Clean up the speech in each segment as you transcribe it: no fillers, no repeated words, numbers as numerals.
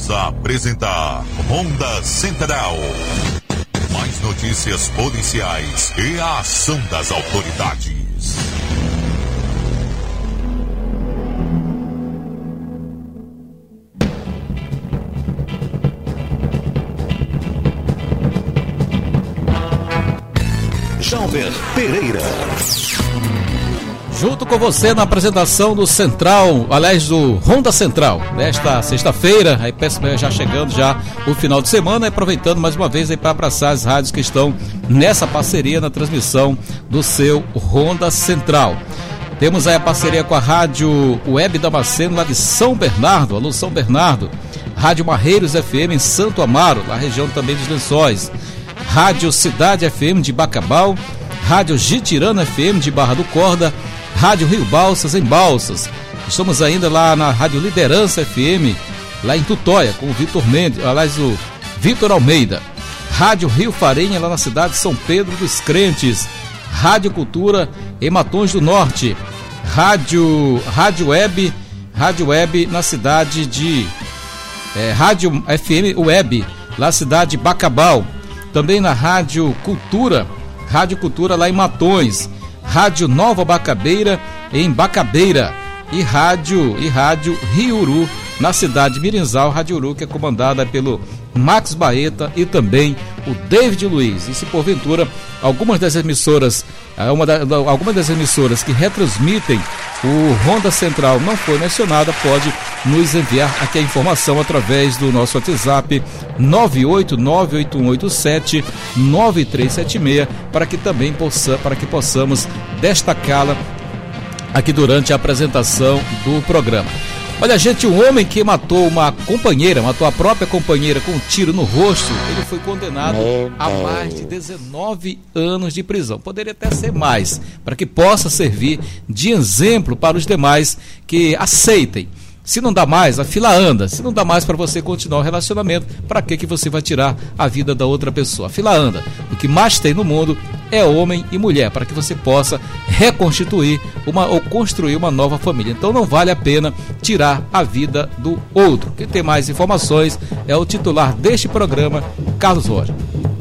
Voltamos a apresentar Ronda Central. Mais notícias policiais e a ação das autoridades. Jalber Pereira. Junto com você na apresentação do Central, aliás, do Ronda Central, nesta sexta-feira, aí já chegando já o final de semana, aproveitando mais uma vez aí para abraçar as rádios que estão nessa parceria na transmissão do seu Ronda Central. Temos aí a parceria com a Rádio Web Damasceno, lá de São Bernardo, alô São Bernardo, Rádio Marreiros FM em Santo Amaro, na região também dos Lençóis, Rádio Cidade FM de Bacabal, Rádio Jitirana FM de Barra do Corda, Rádio Rio Balsas em Balsas. Estamos ainda lá na Rádio Liderança FM, lá em Tutóia, com o Vitor Mendes, aliás, o Vitor Almeida. Rádio Rio Farinha, lá na cidade de São Pedro dos Crentes. Rádio Cultura em Matões do Norte. Rádio Web na cidade de Rádio FM Web, lá na cidade de Bacabal. Também na Rádio Cultura lá em Matões. Rádio Nova Bacabeira em Bacabeira e Rádio Riuru na cidade de Mirinzal, Rádio Uru, que é comandada pelo Max Baeta e também o David Luiz. E se porventura algumas das emissoras que retransmitem o Ronda Central não foi mencionada, pode nos enviar aqui a informação através do nosso WhatsApp 98981879376 para que possamos destacá-la aqui durante a apresentação do programa. Olha, gente, um homem que matou a própria companheira com um tiro no rosto, ele foi condenado a mais de 19 anos de prisão. Poderia até ser mais, para que possa servir de exemplo para os demais que aceitem. Se não dá mais, a fila anda. Se não dá mais para você continuar o relacionamento, para que você vai tirar a vida da outra pessoa? A fila anda. O que mais tem no mundo é homem e mulher, para que você possa reconstituir ou construir uma nova família. Então não vale a pena tirar a vida do outro. Quem tem mais informações é o titular deste programa, Carlos Rocha.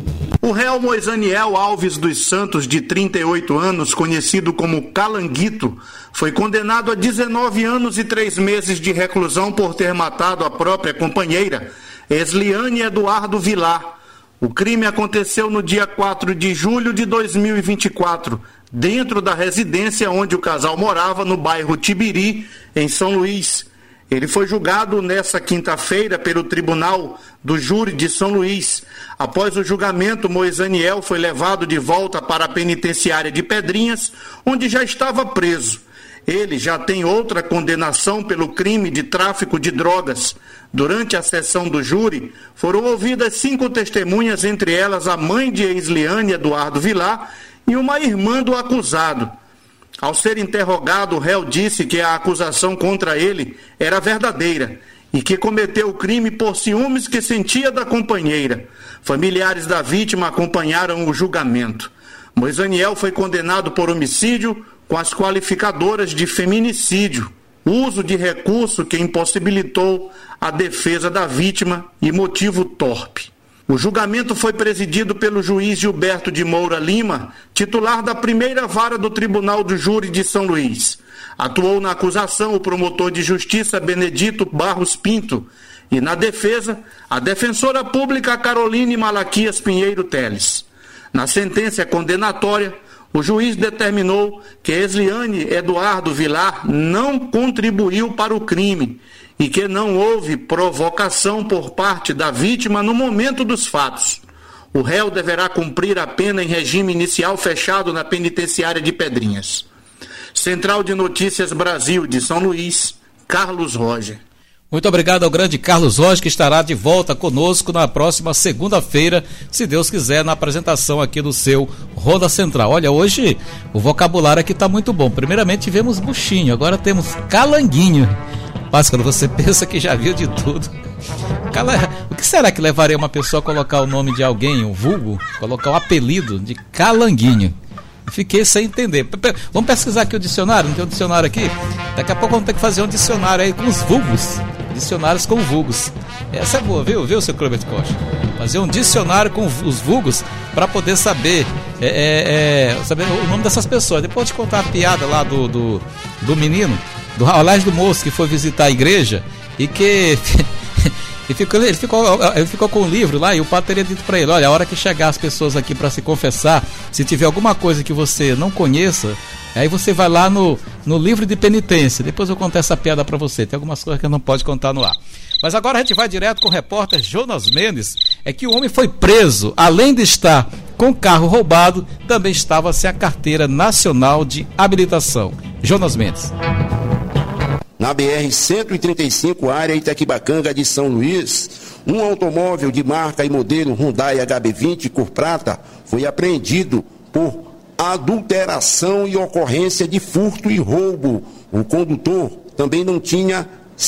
O réu Moisaniel Alves dos Santos, de 38 anos, conhecido como Calanguito, foi condenado a 19 anos e 3 meses de reclusão por ter matado a própria companheira, Esliane Eduardo Vilar. O crime aconteceu no dia 4 de julho de 2024, dentro da residência onde o casal morava, no bairro Tibiri, em São Luís. Ele foi julgado nesta quinta-feira pelo Tribunal do Júri de São Luís. Após o julgamento, Moisaniel foi levado de volta para a penitenciária de Pedrinhas, onde já estava preso. Ele já tem outra condenação pelo crime de tráfico de drogas. Durante a sessão do júri, foram ouvidas 5 testemunhas, entre elas a mãe de Esliane Eduardo Vilar e uma irmã do acusado. Ao ser interrogado, o réu disse que a acusação contra ele era verdadeira e que cometeu o crime por ciúmes que sentia da companheira. Familiares da vítima acompanharam o julgamento. Moisaniel foi condenado por homicídio com as qualificadoras de feminicídio, uso de recurso que impossibilitou a defesa da vítima e motivo torpe. O julgamento foi presidido pelo juiz Gilberto de Moura Lima, titular da primeira vara do Tribunal do Júri de São Luís. Atuou na acusação o promotor de justiça Benedito Barros Pinto e na defesa a defensora pública Caroline Malaquias Pinheiro Teles. Na sentença condenatória, o juiz determinou que Esliane Eduardo Vilar não contribuiu para o crime e que não houve provocação por parte da vítima no momento dos fatos. O réu deverá cumprir a pena em regime inicial fechado na penitenciária de Pedrinhas. Central de Notícias Brasil de São Luís, Carlos Roger. Muito obrigado ao grande Carlos Rocha, que estará de volta conosco na próxima segunda-feira, se Deus quiser, na apresentação aqui do seu Ronda Central. Olha, hoje o vocabulário aqui está muito bom. Primeiramente tivemos buchinho, agora temos calanguinho. Mas quando você pensa que já viu de tudo, o que será que levaria uma pessoa a colocar o nome de alguém, um vulgo, colocar o apelido de calanguinho? Fiquei sem entender. Vamos pesquisar aqui o dicionário, não tem um dicionário aqui? Daqui a pouco vamos ter que fazer um dicionário aí com os vulgos. Dicionários com vulgos. Essa é boa, viu, seu Cleber Costa? Fazer um dicionário com os vulgos para poder saber o nome dessas pessoas. Depois de contar a piada lá do menino, aliás, do moço que foi visitar a igreja e que ele ficou com o livro lá, e o padre teria dito para ele: olha, a hora que chegar as pessoas aqui para se confessar, se tiver alguma coisa que você não conheça, aí você vai lá no livro de penitência. Depois eu conto essa piada para você. Tem algumas coisas que eu não pode contar no ar. Mas agora a gente vai direto com o repórter Jonas Mendes. É que o homem foi preso, além de estar com o carro roubado, também estava sem a carteira nacional de habilitação. Jonas Mendes. Na BR-135, área Itaquibacanga de São Luís, um automóvel de marca e modelo Hyundai HB20 cor prata foi apreendido por adulteração e ocorrência de furto e roubo. O condutor também não tinha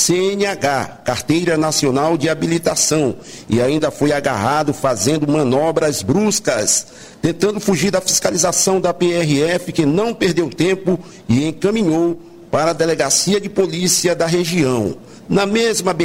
CNH, Carteira Nacional de Habilitação, e ainda foi agarrado fazendo manobras bruscas, tentando fugir da fiscalização da PRF, que não perdeu tempo e encaminhou para a Delegacia de Polícia da região. Na mesma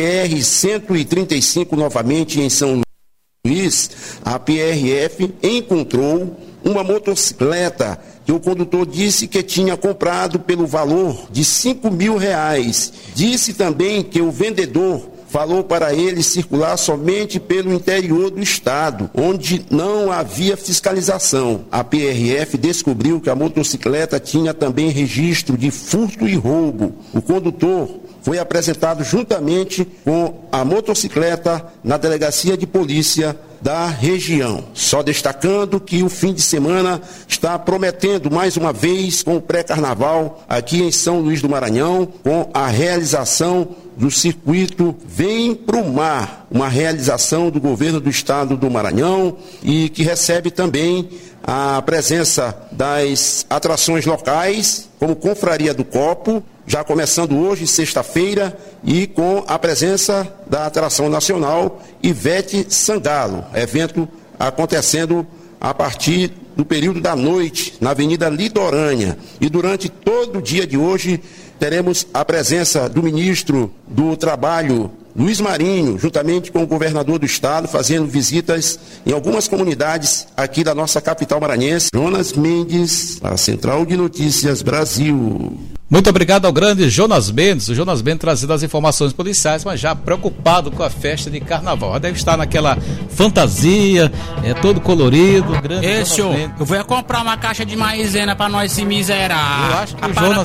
BR-135, novamente em São Luís, a PRF encontrou uma motocicleta que o condutor disse que tinha comprado pelo valor de R$5.000. Disse também que o vendedor falou para ele circular somente pelo interior do estado, onde não havia fiscalização. A PRF descobriu que a motocicleta tinha também registro de furto e roubo. O condutor foi apresentado juntamente com a motocicleta na Delegacia de Polícia da região. Só destacando que o fim de semana está prometendo mais uma vez com o pré-carnaval aqui em São Luís do Maranhão, com a realização do circuito Vem Pro Mar, uma realização do governo do estado do Maranhão e que recebe também a presença das atrações locais, como Confraria do Copo, já começando hoje, sexta-feira, e com a presença da atração nacional Ivete Sangalo, evento acontecendo a partir do período da noite, na Avenida Litorânea. E durante todo o dia de hoje, teremos a presença do ministro do Trabalho, Luiz Marinho, juntamente com o governador do estado, fazendo visitas em algumas comunidades aqui da nossa capital maranhense. Jonas Mendes, a Central de Notícias Brasil. Muito obrigado ao grande Jonas Mendes. O Jonas Mendes trazendo as informações policiais, mas já preocupado com a festa de carnaval. Já deve estar naquela fantasia, todo colorido. Grande eu vou comprar uma caixa de maizena para nós se miserar. Eu acho que o Jonas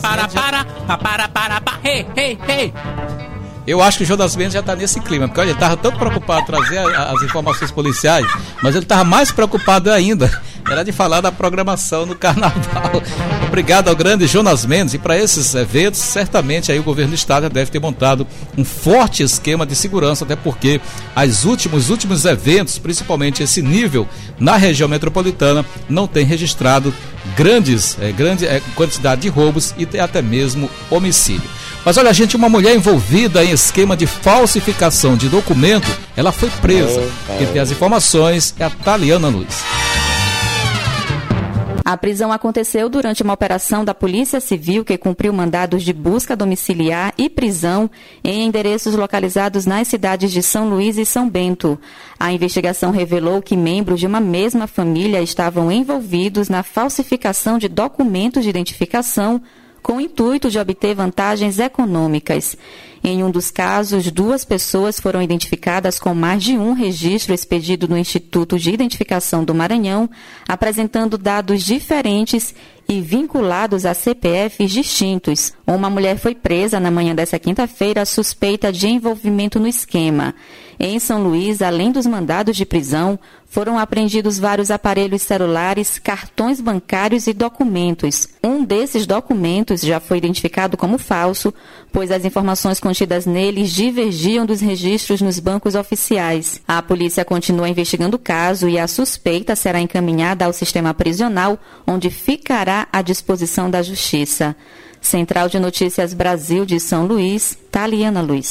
Eu acho que o Jonas Mendes já está nesse clima, porque olha, ele estava tão preocupado em trazer as informações policiais, mas ele estava mais preocupado ainda, era de falar da programação no carnaval. Obrigado ao grande Jonas Mendes. E para esses eventos, certamente aí o governo do estado deve ter montado um forte esquema de segurança, até porque os últimos eventos, principalmente esse nível na região metropolitana, não tem registrado grande quantidade de roubos e até mesmo homicídio. Mas olha, gente, uma mulher envolvida em esquema de falsificação de documento, ela foi presa. Quem tem as informações é a Taliana Luiz. A prisão aconteceu durante uma operação da Polícia Civil que cumpriu mandados de busca domiciliar e prisão em endereços localizados nas cidades de São Luís e São Bento. A investigação revelou que membros de uma mesma família estavam envolvidos na falsificação de documentos de identificação com o intuito de obter vantagens econômicas. Em um dos casos, 2 pessoas foram identificadas com mais de um registro expedido no Instituto de Identificação do Maranhão, apresentando dados diferentes e vinculados a CPFs distintos. Uma mulher foi presa na manhã desta quinta-feira suspeita de envolvimento no esquema. Em São Luís, além dos mandados de prisão, foram apreendidos vários aparelhos celulares, cartões bancários e documentos. Um desses documentos já foi identificado como falso, pois as informações contidas neles divergiam dos registros nos bancos oficiais. A polícia continua investigando o caso e a suspeita será encaminhada ao sistema prisional, onde ficará à disposição da Justiça. Central de Notícias Brasil de São Luís, Taliana Luiz.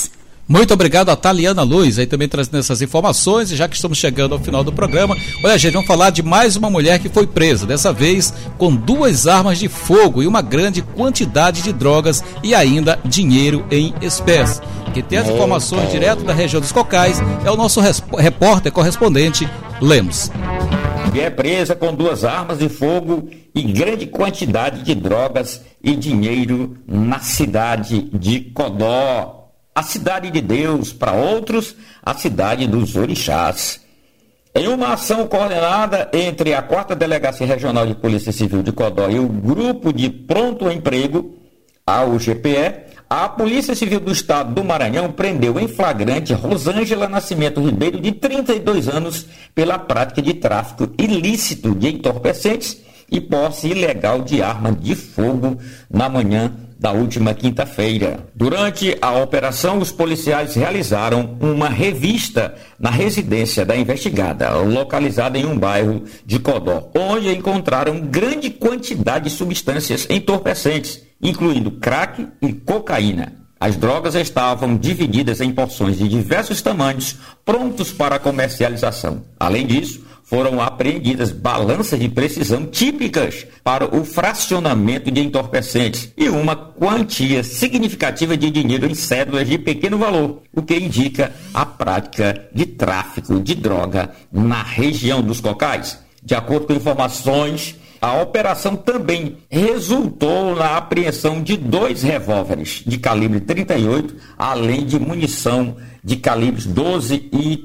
Muito obrigado a Taliana Luz, aí também trazendo essas informações, e já que estamos chegando ao final do programa, olha gente, vamos falar de mais uma mulher que foi presa, dessa vez com 2 armas de fogo e uma grande quantidade de drogas e ainda dinheiro em espécie. Quem tem as informações direto da região dos Cocais é o nosso repórter correspondente Lemos. É presa com 2 armas de fogo e grande quantidade de drogas e dinheiro na cidade de Codó. A cidade de Deus, para outros, a cidade dos orixás. Em uma ação coordenada entre a 4ª Delegacia Regional de Polícia Civil de Codó e o Grupo de Pronto Emprego, a UGPE, a Polícia Civil do Estado do Maranhão prendeu em flagrante Rosângela Nascimento Ribeiro, de 32 anos, pela prática de tráfico ilícito de entorpecentes e posse ilegal de arma de fogo na manhã da última quinta-feira. Durante a operação, os policiais realizaram uma revista na residência da investigada, localizada em um bairro de Codó, onde encontraram grande quantidade de substâncias entorpecentes, incluindo crack e cocaína. As drogas estavam divididas em porções de diversos tamanhos, prontos para comercialização. Além disso, foram apreendidas balanças de precisão típicas para o fracionamento de entorpecentes e uma quantia significativa de dinheiro em cédulas de pequeno valor, o que indica a prática de tráfico de droga na região dos Cocais. De acordo com informações, a operação também resultou na apreensão de 2 revólveres de calibre 38, além de munição de calibres 12 e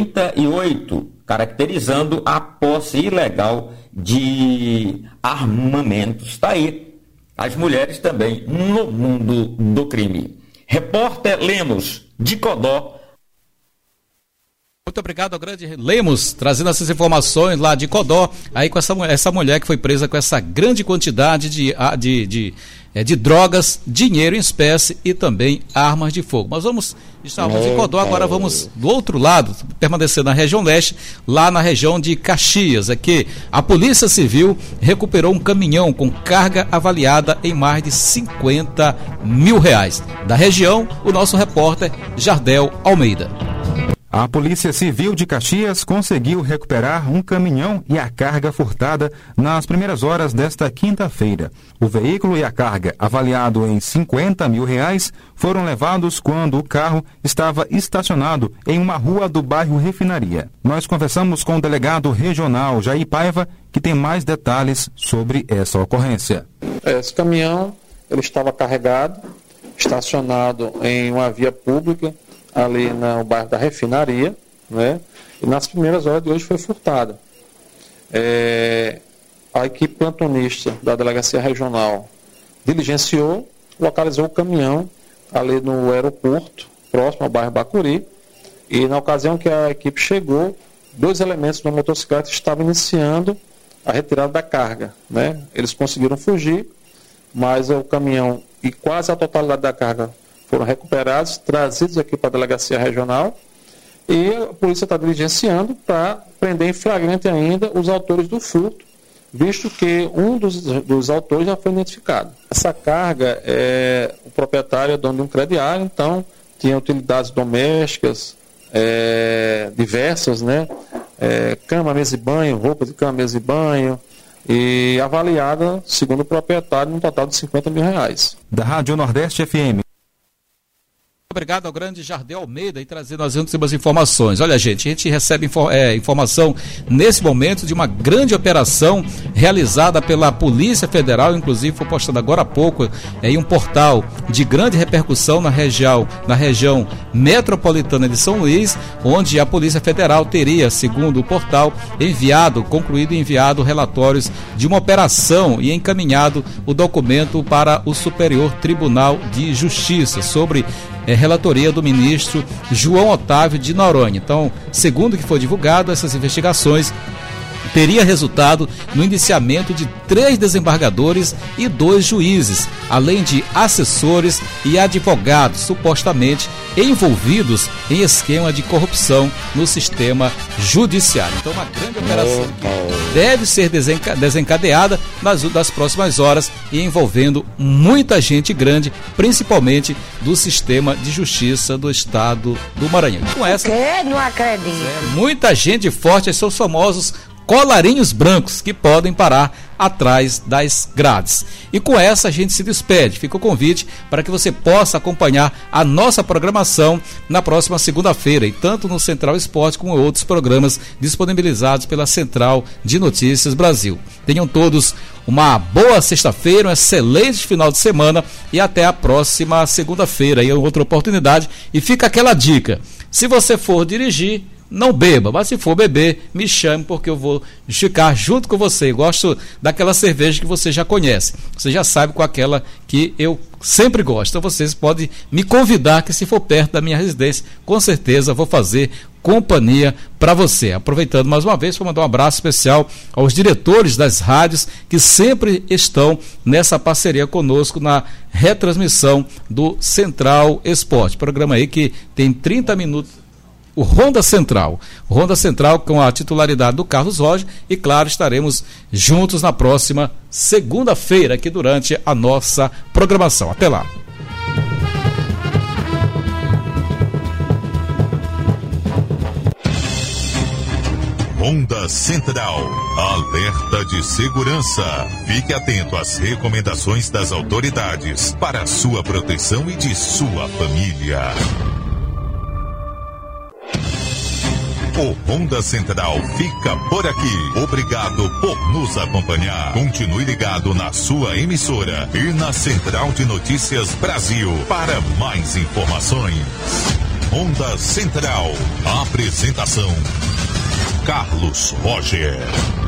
38, caracterizando a posse ilegal de armamentos. Está aí as mulheres também no mundo do crime. Repórter Lemos, de Codó. Muito obrigado ao grande Lemos, trazendo essas informações lá de Codó, aí com essa mulher que foi presa com essa grande quantidade de drogas, dinheiro em espécie e também armas de fogo. Mas estávamos em Codó, agora vamos do outro lado, permanecer na região leste, lá na região de Caxias. Aqui a Polícia Civil recuperou um caminhão com carga avaliada em mais de R$50 mil. Da região, o nosso repórter Jardel Almeida. A Polícia Civil de Caxias conseguiu recuperar um caminhão e a carga furtada nas primeiras horas desta quinta-feira. O veículo e a carga, avaliado em R$50 mil, foram levados quando o carro estava estacionado em uma rua do bairro Refinaria. Nós conversamos com o delegado regional Jair Paiva, que tem mais detalhes sobre essa ocorrência. Esse caminhão ele estava carregado, estacionado em uma via pública, ali no bairro da Refinaria, né? E nas primeiras horas de hoje foi furtada. A equipe plantonista da Delegacia Regional diligenciou, localizou o caminhão ali no aeroporto, próximo ao bairro Bacuri, e na ocasião que a equipe chegou, 2 elementos de uma motocicleta estavam iniciando a retirada da carga, né? Eles conseguiram fugir, mas o caminhão e quase a totalidade da carga foram recuperados, trazidos aqui para a Delegacia Regional, e a polícia está diligenciando para prender em flagrante ainda os autores do furto, visto que um dos autores já foi identificado. Essa carga, o proprietário é dono de um crediário, então tinha utilidades domésticas diversas, né? Cama, mesa e banho, roupa de cama, mesa e banho, e avaliada, segundo o proprietário, num total de R$50 mil. Da Rádio Nordeste FM. Obrigado ao grande Jardel Almeida e trazendo as últimas informações. Olha, gente, a gente recebe informação nesse momento de uma grande operação realizada pela Polícia Federal, inclusive foi postada agora há pouco em um portal de grande repercussão na região metropolitana de São Luís, onde a Polícia Federal teria, segundo o portal, concluído e enviado relatórios de uma operação e encaminhado o documento para o Superior Tribunal de Justiça sobre relatoria do ministro João Otávio de Noronha. Então, segundo o que foi divulgado, essas investigações teria resultado no indiciamento de 3 desembargadores e 2 juízes, além de assessores e advogados supostamente envolvidos em esquema de corrupção no sistema judiciário. Então, uma grande operação que deve ser desencadeada nas próximas horas e envolvendo muita gente grande, principalmente do sistema de justiça do estado do Maranhão. Com essa, não acredito. Muita gente forte, esses são os famosos colarinhos brancos que podem parar atrás das grades. E com essa a gente se despede. Fica o convite para que você possa acompanhar a nossa programação na próxima segunda-feira, e tanto no Central Esporte como outros programas disponibilizados pela Central de Notícias Brasil. Tenham todos uma boa sexta-feira, um excelente final de semana e até a próxima segunda-feira, em outra oportunidade. E fica aquela dica: se você for dirigir, não beba, mas se for beber, me chame, porque eu vou ficar junto com você. Eu gosto daquela cerveja que você já conhece, você já sabe qual é aquela que eu sempre gosto. Então vocês podem me convidar, que se for perto da minha residência, com certeza vou fazer companhia para você. Aproveitando mais uma vez, vou mandar um abraço especial aos diretores das rádios que sempre estão nessa parceria conosco na retransmissão do Central Esporte, programa aí que tem 30 minutos. O Ronda Central com a titularidade do Carlos Roger, e claro, estaremos juntos na próxima segunda-feira aqui durante a nossa programação. Até lá. Ronda Central, alerta de segurança. Fique atento às recomendações das autoridades para a sua proteção e de sua família. O Ronda Central fica por aqui. Obrigado por nos acompanhar. Continue ligado na sua emissora e na Central de Notícias Brasil para mais informações. Ronda Central. Apresentação: Carlos Roger.